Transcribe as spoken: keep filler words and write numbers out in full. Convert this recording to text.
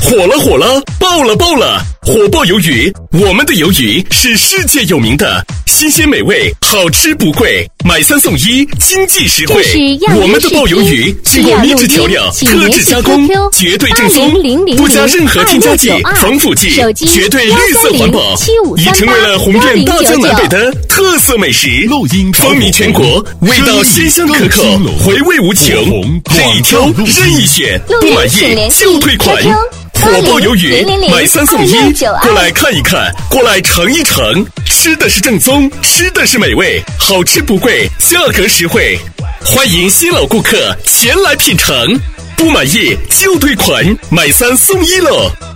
火了火了，爆了爆了！火爆鱿鱼，我们的鱿鱼是世界有名的，新鲜美味，好吃不贵，买三送一，经济实惠。我们的爆鱿鱼经过秘制调料、特制加工，绝对正宗，不加任何添加剂、防腐剂，绝对绿色环保，已成为了红遍大江南北的特色美食，风靡全国，味道鲜香可口，回味无穷，任意挑，任意选，不满意就退款。火爆鱿鱼，买三送一，过来看一看，过来尝一尝，吃的是正宗，吃的是美味，好吃不贵，价格实惠，欢迎新老顾客前来品尝，不满意就退款，买三送一了。